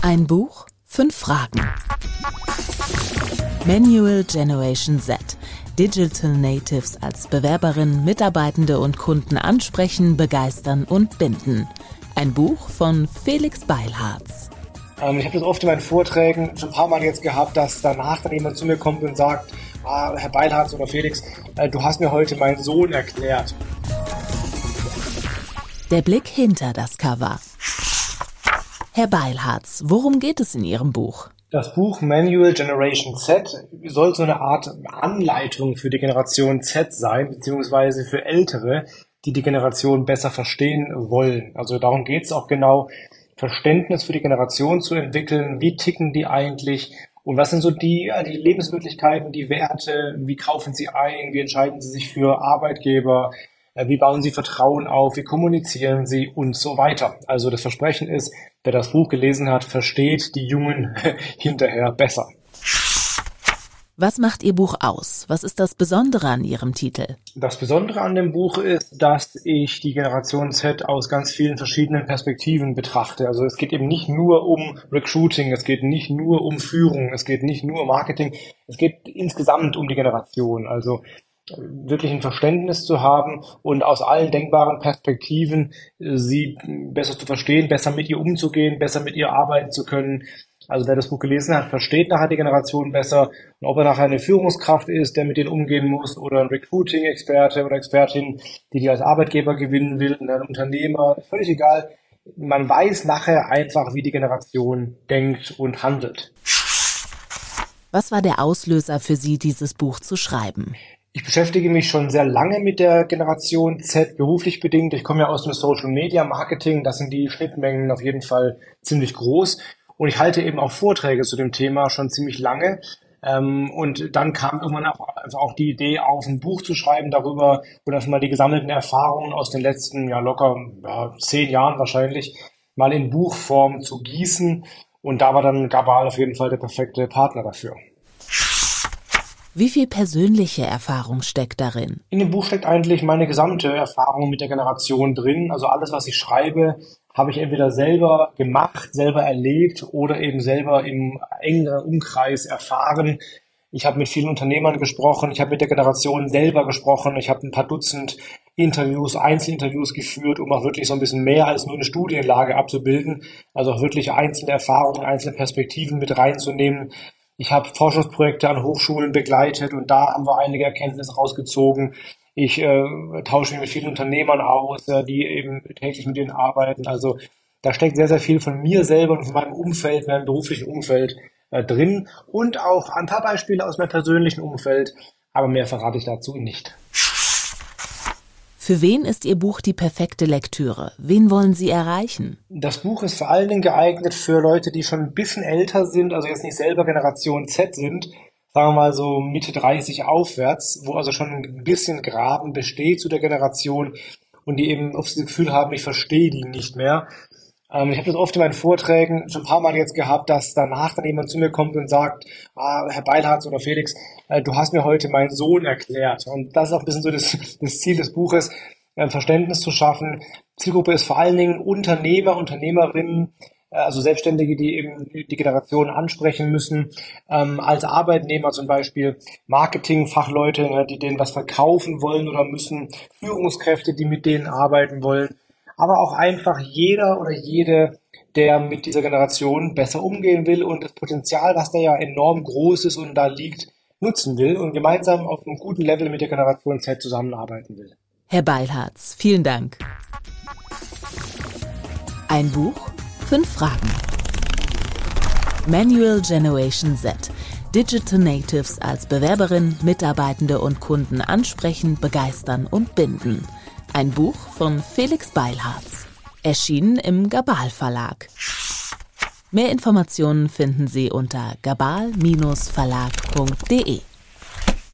Ein Buch, 5 Fragen. Manual Generation Z. Digital Natives als Bewerberin, Mitarbeitende und Kunden ansprechen, begeistern und binden. Ein Buch von Felix Beilharz. Ich habe das oft in meinen Vorträgen schon ein paar Mal jetzt gehabt, dass danach dann jemand zu mir kommt und sagt, Herr Beilharz oder Felix, du hast mir heute meinen Sohn erklärt. Der Blick hinter das Cover. Herr Beilharz, worum geht es in Ihrem Buch? Das Buch Manual Generation Z soll so eine Art Anleitung für die Generation Z sein, beziehungsweise für Ältere, die die Generation besser verstehen wollen. Also darum geht es auch genau, Verständnis für die Generation zu entwickeln. Wie ticken die eigentlich? Und was sind so die Lebensmöglichkeiten, die Werte? Wie kaufen sie ein? Wie entscheiden sie sich für Arbeitgeber? Wie bauen sie Vertrauen auf? Wie kommunizieren sie? Und so weiter. Also das Versprechen ist, wer das Buch gelesen hat, versteht die Jungen hinterher besser. Was macht Ihr Buch aus? Was ist das Besondere an Ihrem Titel? Das Besondere an dem Buch ist, dass ich die Generation Z aus ganz vielen verschiedenen Perspektiven betrachte. Also es geht eben nicht nur um Recruiting, es geht nicht nur um Führung, es geht nicht nur um Marketing, es geht insgesamt um die Generation. Also wirklich ein Verständnis zu haben und aus allen denkbaren Perspektiven sie besser zu verstehen, besser mit ihr umzugehen, besser mit ihr arbeiten zu können. Also wer das Buch gelesen hat, versteht nachher die Generation besser. Und ob er nachher eine Führungskraft ist, der mit denen umgehen muss, oder ein Recruiting-Experte oder Expertin, die als Arbeitgeber gewinnen will, ein Unternehmer, völlig egal. Man weiß nachher einfach, wie die Generation denkt und handelt. Was war der Auslöser für Sie, dieses Buch zu schreiben? Ich beschäftige mich schon sehr lange mit der Generation Z, beruflich bedingt. Ich komme ja aus dem Social Media Marketing, da sind die Schnittmengen auf jeden Fall ziemlich groß. Und ich halte eben auch Vorträge zu dem Thema schon ziemlich lange. Und dann kam irgendwann auch die Idee auf, ein Buch zu schreiben darüber und einfach mal die gesammelten Erfahrungen aus den letzten, locker 10 Jahren wahrscheinlich, mal in Buchform zu gießen. Und da war dann Gabal auf jeden Fall der perfekte Partner dafür. Wie viel persönliche Erfahrung steckt darin? In dem Buch steckt eigentlich meine gesamte Erfahrung mit der Generation drin. Also alles, was ich schreibe, habe ich entweder selber gemacht, selber erlebt oder eben selber im engeren Umkreis erfahren. Ich habe mit vielen Unternehmern gesprochen, ich habe mit der Generation selber gesprochen, ich habe ein paar Dutzend Interviews, Einzelinterviews geführt, um auch wirklich so ein bisschen mehr als nur eine Studienlage abzubilden. Also auch wirklich einzelne Erfahrungen, einzelne Perspektiven mit reinzunehmen. Ich habe Forschungsprojekte an Hochschulen begleitet und da haben wir einige Erkenntnisse rausgezogen. Ich tausche mich mit vielen Unternehmern aus, die eben täglich mit denen arbeiten. Also da steckt sehr, sehr viel von mir selber und von meinem Umfeld, meinem beruflichen Umfeld drin und auch ein paar Beispiele aus meinem persönlichen Umfeld, aber mehr verrate ich dazu nicht. Für wen ist Ihr Buch die perfekte Lektüre? Wen wollen Sie erreichen? Das Buch ist vor allen Dingen geeignet für Leute, die schon ein bisschen älter sind, also jetzt nicht selber Generation Z sind, sagen wir mal so Mitte 30 aufwärts, wo also schon ein bisschen Graben besteht zu der Generation und die eben oft das Gefühl haben, ich verstehe die nicht mehr. Ich habe das oft in meinen Vorträgen schon ein paar Mal jetzt gehabt, dass danach dann jemand zu mir kommt und sagt, Herr Beilharz oder Felix, du hast mir heute meinen Sohn erklärt. Und das ist auch ein bisschen so das Ziel des Buches, Verständnis zu schaffen. Zielgruppe ist vor allen Dingen Unternehmer, Unternehmerinnen, also Selbstständige, die eben die Generation ansprechen müssen, als Arbeitnehmer zum Beispiel, Marketingfachleute, die denen was verkaufen wollen oder müssen, Führungskräfte, die mit denen arbeiten wollen, aber auch einfach jeder oder jede, der mit dieser Generation besser umgehen will und das Potenzial, was da ja enorm groß ist und da liegt, nutzen will und gemeinsam auf einem guten Level mit der Generation Z zusammenarbeiten will. Herr Beilharz, vielen Dank. Ein Buch, 5 Fragen. Manual Generation Z. Digital Natives als Bewerberin, Mitarbeitende und Kunden ansprechen, begeistern und binden. Ein Buch von Felix Beilharz. Erschienen im Gabal Verlag. Mehr Informationen finden Sie unter gabal-verlag.de.